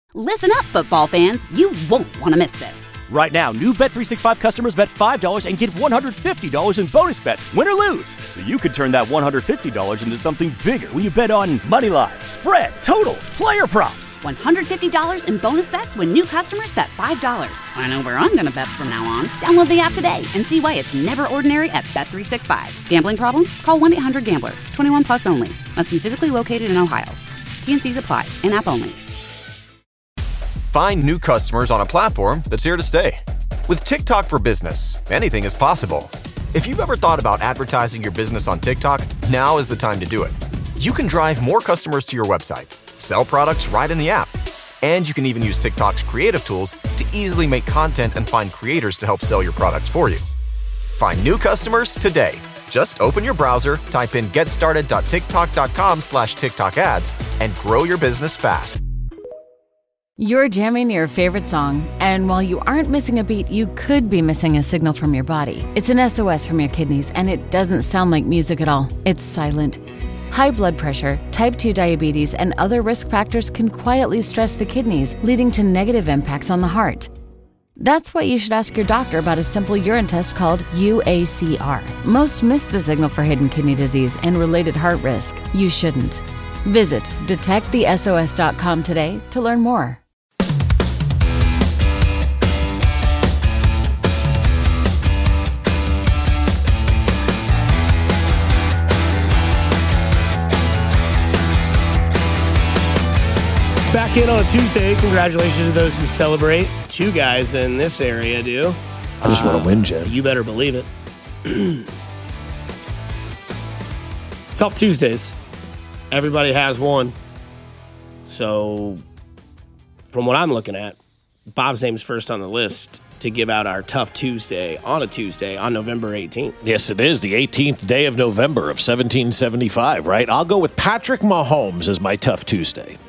Listen up, football fans. You won't want to miss this. Right now, new Bet365 customers bet $5 and get $150 in bonus bets, win or lose. So you could turn that $150 into something bigger when you bet on money line, spread, totals, player props. $150 in bonus bets when new customers bet $5. I know where I'm going to bet from now on. Download the app today and see why it's never ordinary at Bet365. Gambling problem? Call 1-800-GAMBLER. 21 plus only. Must be physically located in Ohio. T&Cs apply. In-app only. Find new customers on a platform that's here to stay. With TikTok for Business, anything is possible. If you've ever thought about advertising your business on TikTok, now is the time to do it. You can drive more customers to your website, sell products right in the app, and you can even use TikTok's creative tools to easily make content and find creators to help sell your products for you. Find new customers today. Just open your browser, type in getstarted.tiktok.com/TikTok ads, and grow your business fast. You're jamming your favorite song, and while you aren't missing a beat, you could be missing a signal from your body. It's an SOS from your kidneys, and it doesn't sound like music at all. It's silent. High blood pressure, type 2 diabetes, and other risk factors can quietly stress the kidneys, leading to negative impacts on the heart. That's why you should ask your doctor about a simple urine test called UACR. Most miss the signal for hidden kidney disease and related heart risk. You shouldn't. Visit detectthesos.com today to learn more. Back in on a Tuesday. Congratulations to those who celebrate. Two guys in this area do. I just want to win, Jen. You better believe it. Tough Tuesdays. Everybody has one. So, from what I'm looking at, Bob's name's first on the list to give out our Tough Tuesday on a Tuesday on November 18th. Yes, it is the 18th day of November of 1775, right? I'll go with Patrick Mahomes as my Tough Tuesday.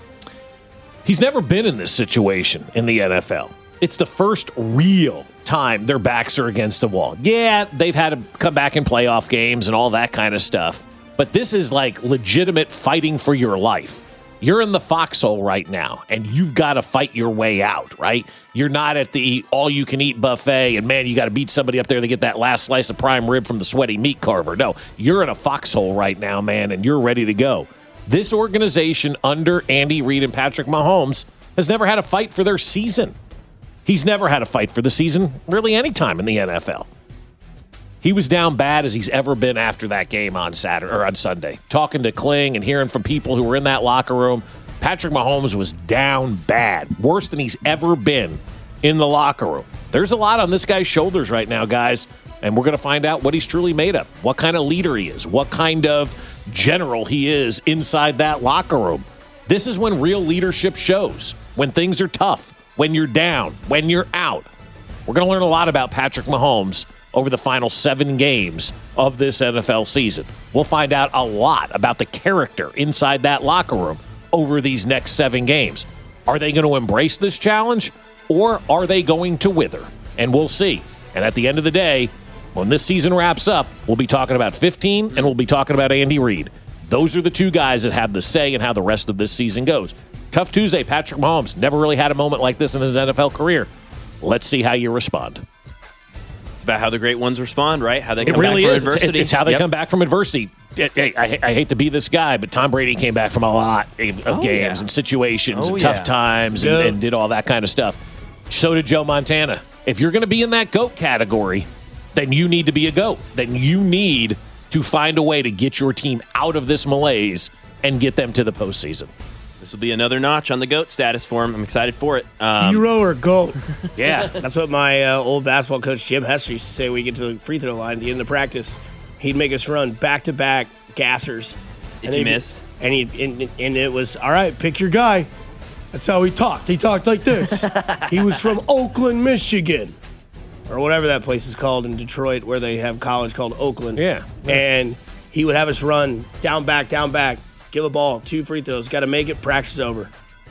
He's never been in this situation in the NFL. It's the first real time their backs are against the wall. Yeah, they've had to come back in playoff games and all that kind of stuff. But this is like legitimate fighting for your life. You're in the foxhole right now, and you've got to fight your way out, right? You're not at the all-you-can-eat buffet, and, man, you got to beat somebody up there to get that last slice of prime rib from the sweaty meat carver. No, you're in a foxhole right now, man, and you're ready to go. This organization under Andy Reid and Patrick Mahomes has never had a fight for their season. He's never had a fight for the season really any time in the NFL. He was down bad as he's ever been after that game on Saturday or on Sunday. Talking to Kling and hearing from people who were in that locker room, Patrick Mahomes was down bad, worse than he's ever been in the locker room. There's a lot on this guy's shoulders right now, guys, and we're going to find out what he's truly made of, what kind of leader he is, what kind of general he is inside that locker room. This is when real leadership shows, when things are tough, when you're down, when you're out. We're going to learn a lot about Patrick Mahomes over the final 7 games of this NFL season. We'll find out a lot about the character inside that locker room over these next 7 games. Are they going to embrace this challenge, or are they going to wither? And we'll see. And at the end of the day, when this season wraps up, we'll be talking about 15 and we'll be talking about Andy Reid. Those are the two guys that have the say in how the rest of this season goes. Tough Tuesday, Patrick Mahomes. Never really had a moment like this in his NFL career. Let's see how you respond. It's about how the great ones respond, right? How they come back from adversity. It's how they come back from adversity. Hey, I hate to be this guy, but Tom Brady came back from a lot of games and situations and tough times and did all that kind of stuff. So did Joe Montana. If you're going to be in that GOAT category, then you need to be a GOAT. Then you need to find a way to get your team out of this malaise and get them to the postseason. This will be another notch on the GOAT status for him. I'm excited for it. Hero or GOAT? Yeah. That's what my old basketball coach, Jim Hester, used to say when we get to the free throw line at the end of practice. He'd make us run back-to-back gassers. If you missed. And it was, all right, pick your guy. That's how he talked. He talked like this. He was from Oakland, Michigan. Or whatever that place is called in Detroit where they have college called Oakland. Yeah. And he would have us run down, back, give a ball, 2 free throws, got to make it, practice over.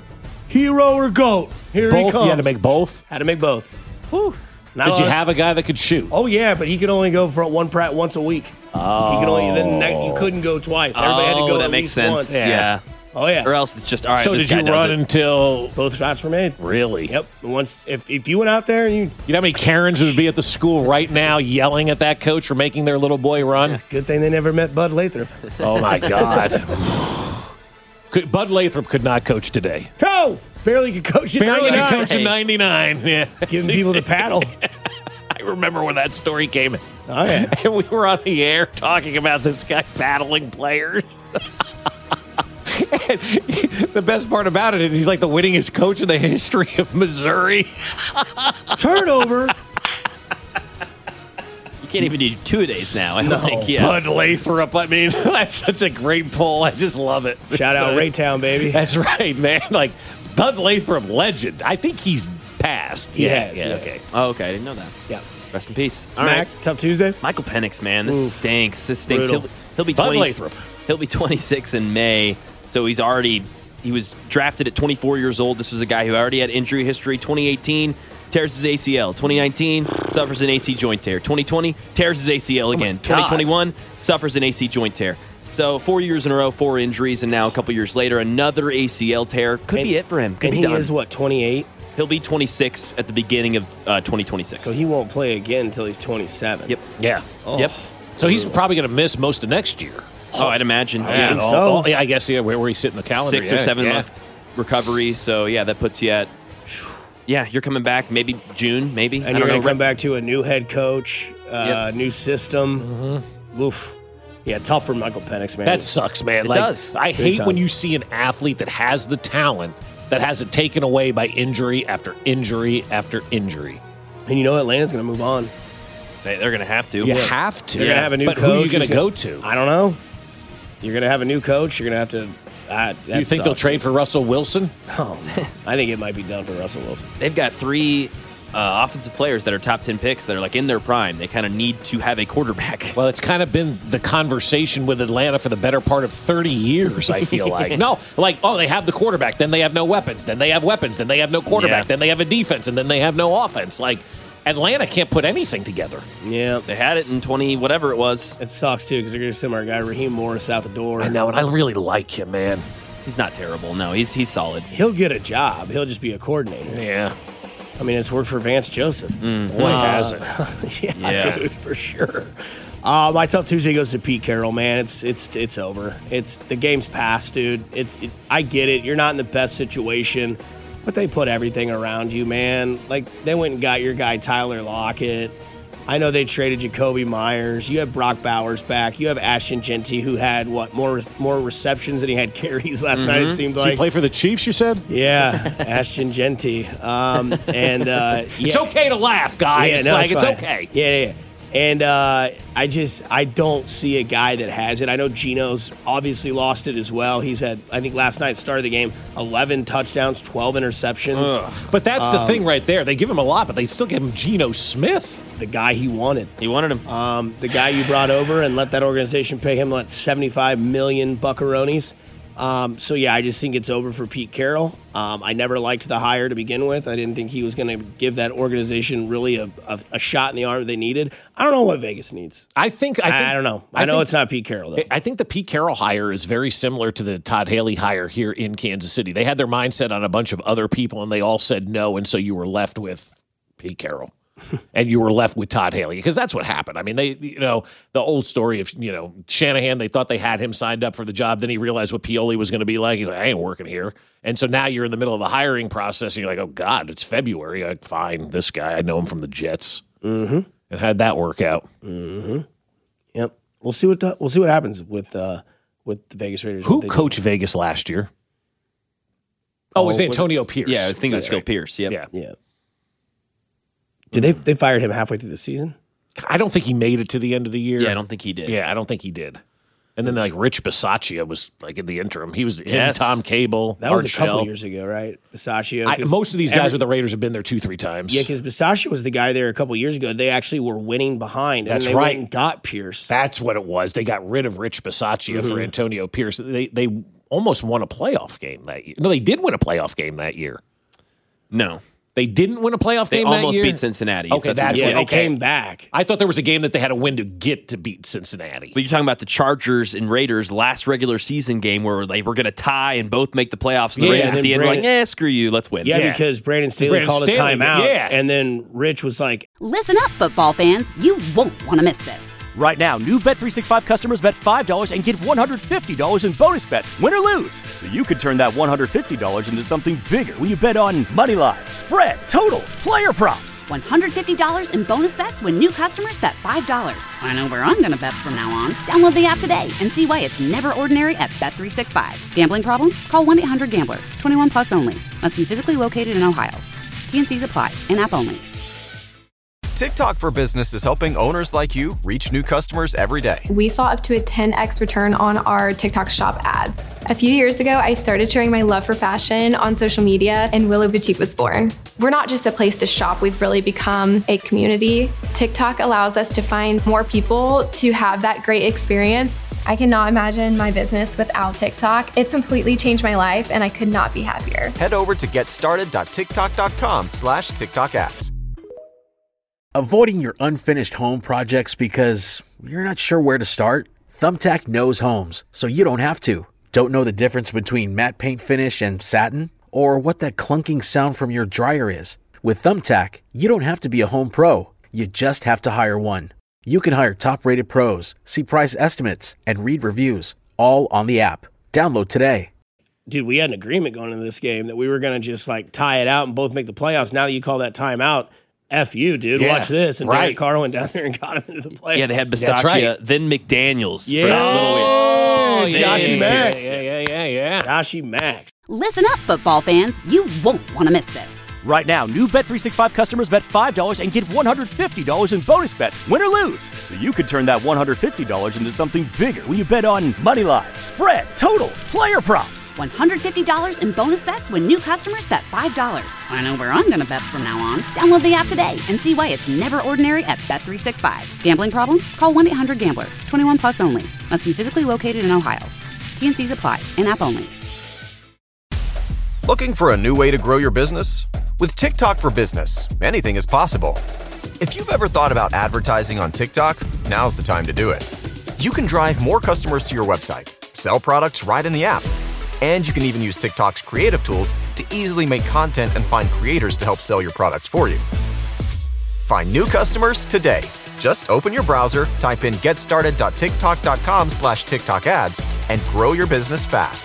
Hero or GOAT? Here both? he comes. You had to make both? Had to make both. Whew. Did you have a guy that could shoot? Oh, yeah, but he could only go for once a week. Oh. He could only, you couldn't go twice. Everybody had to go that at makes least sense. once. Yeah. Oh, yeah. Or else it's just, all right, So this did guy you does run it. until Both shots were made. really? Yep. Once if you went out there and You know how many Karens would be at the school right now yelling at that coach for making their little boy run? good thing they never met Bud Lathrop. Oh my God! Bud Lathrop could not coach today. Go! Barely could coach in Barely 99. could coach in '99. Yeah, Giving people the paddle. I remember when that story came. Oh, yeah. And we were on the air talking about this guy paddling players. And the best part about it is he's like the winningest coach in the history of Missouri. Turnover. You can't even do 2 days now, I don't think. Yeah. Bud Lathrop. I mean, that's such a great poll. I just love it. Shout out Raytown, baby. That's right, man. Like, Bud Lathrop, legend. I think he's passed. He has, yeah. Okay. Oh, okay. I didn't know that. Yeah. Rest in peace. All Mac, right. Tough Tuesday. Michael Penix, man. This Oof. stinks. This stinks. Brutal. He'll be Bud 20, Lathrop. He'll be 26 in May. So he was drafted at 24 years old. This was a guy who already had injury history. 2018, tears his ACL. 2019, suffers an AC joint tear. 2020, tears his ACL again. God. 2021, suffers an AC joint tear. So 4 years in a row, 4 injuries, and now a couple years later, another ACL tear. Could be it for him. Could And be he done. is, 28? He'll be 26 at the beginning of 2026. So he won't play again until he's 27. Yep. Yeah. Yep. So he's probably going to miss most of next year. Oh, I'd imagine. I think so. Yeah, I guess, yeah, where he's sitting in the calendar. 6 or 7 month recovery. So yeah, that puts you at. Yeah, you're coming back maybe June, maybe. And I you're don't going know. to come back to a new head coach, Yep. new system. Oof. Yeah, tough for Michael Penix, man. That sucks, man. It Like, does. I hate time. when you see an athlete that has the talent that has it taken away by injury after injury after injury. And you know Atlanta's going to move on. They're going to have to. You have to. They're going to have a new but coach. who are you going who's to go to? I don't know. You're going to have a new coach. You're going to have to. You think they'll trade for Russell Wilson? Oh, no. I think it might be done for Russell Wilson. They've got 3 offensive players that are top 10 picks that are like in their prime. They kind of need to have a quarterback. Well, it's kind of been the conversation with Atlanta for the better part of 30 years, I feel like. No, like, oh, they have the quarterback, then they have no weapons, then they have weapons, then they have no quarterback, Yeah. then they have a defense, and then they have no offense. Like, Atlanta can't put anything together. Yeah. They had it in 20, whatever it was. It sucks, too, because they're going to send our guy Raheem Morris out the door. I know, and I really like him, man. He's not terrible. No, he's solid. He'll get a job. He'll just be a coordinator. Yeah. I mean, it's worked for Vance Joseph. Boy, has it. Yeah, dude, for sure. My tough Tuesday goes to Pete Carroll, man. It's over. It's the game's past, dude. I get it. You're not in the best situation, but they put everything around you, man. Like they went and got your guy Tyler Lockett. I know they traded Jacoby Myers. You have Brock Bowers back. You have Ashton Genty, who had more receptions than he had carries last night. It seemed Does he like. play for the Chiefs, you said? Yeah, Ashton Genty. It's okay to laugh, guys. no, it's fine. okay. Yeah. And I don't see a guy that has it. I know Geno's obviously lost it as well. He's had, I think last night started the game, 11 touchdowns, 12 interceptions. But that's the thing right there. They give him a lot, but they still give him Geno Smith. The guy he wanted. He wanted him. The guy you brought over and let that organization pay him, 75 million buckaronis. So, yeah, I just think it's over for Pete Carroll. I never liked the hire to begin with. I didn't think he was going to give that organization really a shot in the arm they needed. I don't know what Vegas needs. I think I don't know. I know it's not Pete Carroll, though. I think the Pete Carroll hire is very similar to the Todd Haley hire here in Kansas City. They had their mindset on a bunch of other people, and they all said no, and so you were left with Pete Carroll. And you were left with Todd Haley, because that's what happened. I mean, the old story of, Shanahan, they thought they had him signed up for the job. Then he realized what Pioli was going to be like. He's like, I ain't working here. And so now you're in the middle of the hiring process, and you're like, oh, God, it's February. Fine, this guy, I know him from the Jets. Mm-hmm. And how'd that work out? Mm-hmm. Yep. We'll see what happens with the Vegas Raiders. Who coached Vegas last year? Oh, it was Antonio Pierce. Yeah, I was thinking it was still Pierce. Yep. Yeah. Yeah. Did they fired him halfway through the season? I don't think he made it to the end of the year. Yeah, I don't think he did. Yeah, I don't think he did. And then Rich Bisaccia was in the interim. He was him, Yes. Tom Cable. That was Art a couple Shell. years ago, right? Bisaccia. Most of these guys with the Raiders have been there 2-3 times. Yeah, because Bisaccia was the guy there a couple years ago. They actually were winning behind. And That's they right. Went and got Pierce. That's what it was. They got rid of Rich Bisaccia for Antonio Pierce. They almost won a playoff game that year. No, they did win a playoff game that year. No. They didn't win a playoff They game that almost year? beat Cincinnati. Okay, if that's what Yeah, you they came back. I thought there was a game that they had to win to get to beat Cincinnati. But you're talking about the Chargers and Raiders last regular season game where they were going to tie and both make the playoffs. And the Yeah, Raiders and at the then end were like, Brandon- screw you, let's win. Yeah, because Brandon Staley Brandon called a Staley, timeout, yeah. and then Rich was like, Listen up, football fans. You won't want to miss this. Right now, new Bet365 customers bet $5 and get $150 in bonus bets, win or lose. So you could turn that $150 into something bigger when you bet on money line, spread, totals, player props. $150 in bonus bets when new customers bet $5. I know where I'm going to bet from now on. Download the app today and see why it's never ordinary at Bet365. Gambling problem? Call 1-800-GAMBLER. 21 plus only. Must be physically located in Ohio. T&Cs apply. In-app only. TikTok for Business is helping owners like you reach new customers every day. We saw up to a 10x return on our TikTok shop ads. A few years ago, I started sharing my love for fashion on social media, and Willow Boutique was born. We're not just a place to shop, we've really become a community. TikTok allows us to find more people to have that great experience. I cannot imagine my business without TikTok. It's completely changed my life, and I could not be happier. Head over to getstarted.tiktok.com/TikTok ads. Avoiding your unfinished home projects because you're not sure where to start? Thumbtack knows homes, so you don't have to. Don't know the difference between matte paint finish and satin? Or what that clunking sound from your dryer is? With Thumbtack, you don't have to be a home pro. You just have to hire one. You can hire top-rated pros, see price estimates, and read reviews, all on the app. Download today. dude, we had an agreement going into this game that we were going to just like tie it out and both make the playoffs. Now that you call that timeout, F you, dude. Yeah, Watch this. And right. Derek Carr went down there and got him into the playoffs. Yeah, they had That's Bisaccia, right. then McDaniels. Yeah. For that little win. Oh, Joshy Max. Yeah. Joshy Max. Listen up, football fans. You won't want to miss this. Right now, new Bet365 customers bet $5 and get $150 in bonus bets, win or lose. So you could turn that $150 into something bigger when you bet on money line, spread, totals, player props. $150 in bonus bets when new customers bet $5. I know where I'm going to bet from now on. Download the app today and see why it's never ordinary at Bet365. Gambling problem? Call 1-800-GAMBLER. 21 plus only. Must be physically located in Ohio. T&Cs apply. In-app only. Looking for a new way to grow your business? With TikTok for Business, anything is possible. If you've ever thought about advertising on TikTok, now's the time to do it. You can drive more customers to your website, sell products right in the app, and you can even use TikTok's creative tools to easily make content and find creators to help sell your products for you. Find new customers today. Just open your browser, type in getstarted.tiktok.com/TikTok ads, and grow your business fast.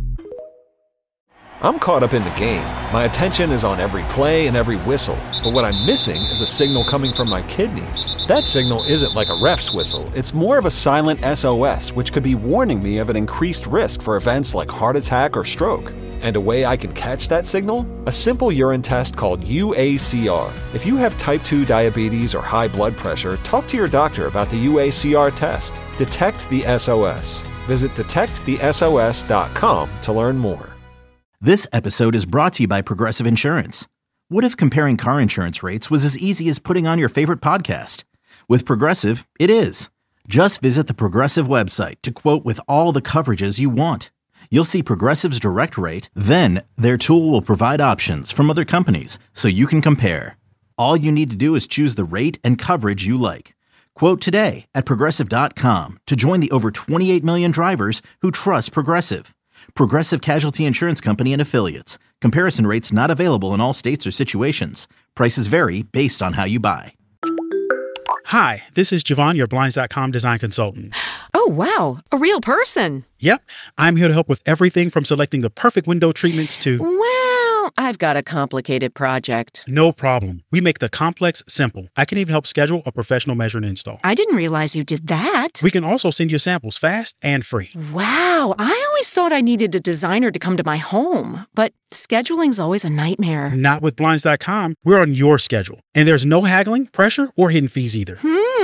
I'm caught up in the game. My attention is on every play and every whistle. But what I'm missing is a signal coming from my kidneys. That signal isn't like a ref's whistle. It's more of a silent SOS, which could be warning me of an increased risk for events like heart attack or stroke. And a way I can catch that signal? A simple urine test called UACR. If you have type 2 diabetes or high blood pressure, talk to your doctor about the UACR test. Detect the SOS. Visit detectthesos.com to learn more. This episode is brought to you by Progressive Insurance. What if comparing car insurance rates was as easy as putting on your favorite podcast? With Progressive, it is. Just visit the Progressive website to quote with all the coverages you want. You'll see Progressive's direct rate, then their tool will provide options from other companies so you can compare. All you need to do is choose the rate and coverage you like. Quote today at Progressive.com to join the over 28 million drivers who trust Progressive. Progressive Casualty Insurance Company and Affiliates. Comparison rates not available in all states or situations. Prices vary based on how you buy. Hi, this is Javon, your Blinds.com design consultant. Oh, wow. A real person. Yep. I'm here to help with everything from selecting the perfect window treatments to... Well, I've got a complicated project. No problem. We make the complex simple. I can even help schedule a professional measure and install. I didn't realize you did that. We can also send you samples fast and free. Wow. I always thought I needed a designer to come to my home, but scheduling's always a nightmare. Not with Blinds.com. We're on your schedule. And there's no haggling, pressure, or hidden fees either.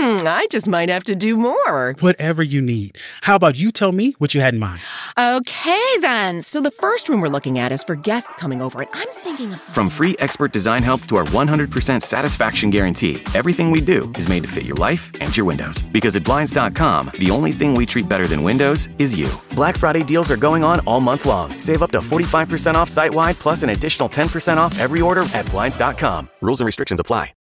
I just might have to do more. Whatever you need. How about you tell me what you had in mind? Okay, then. So the first room we're looking at is for guests coming over, and I'm thinking of... From free expert design help to our 100% satisfaction guarantee, everything we do is made to fit your life and your windows. Because at Blinds.com, the only thing we treat better than windows is you. Black Friday deals are going on all month long. Save up to 45% off site-wide, plus an additional 10% off every order at Blinds.com. Rules and restrictions apply.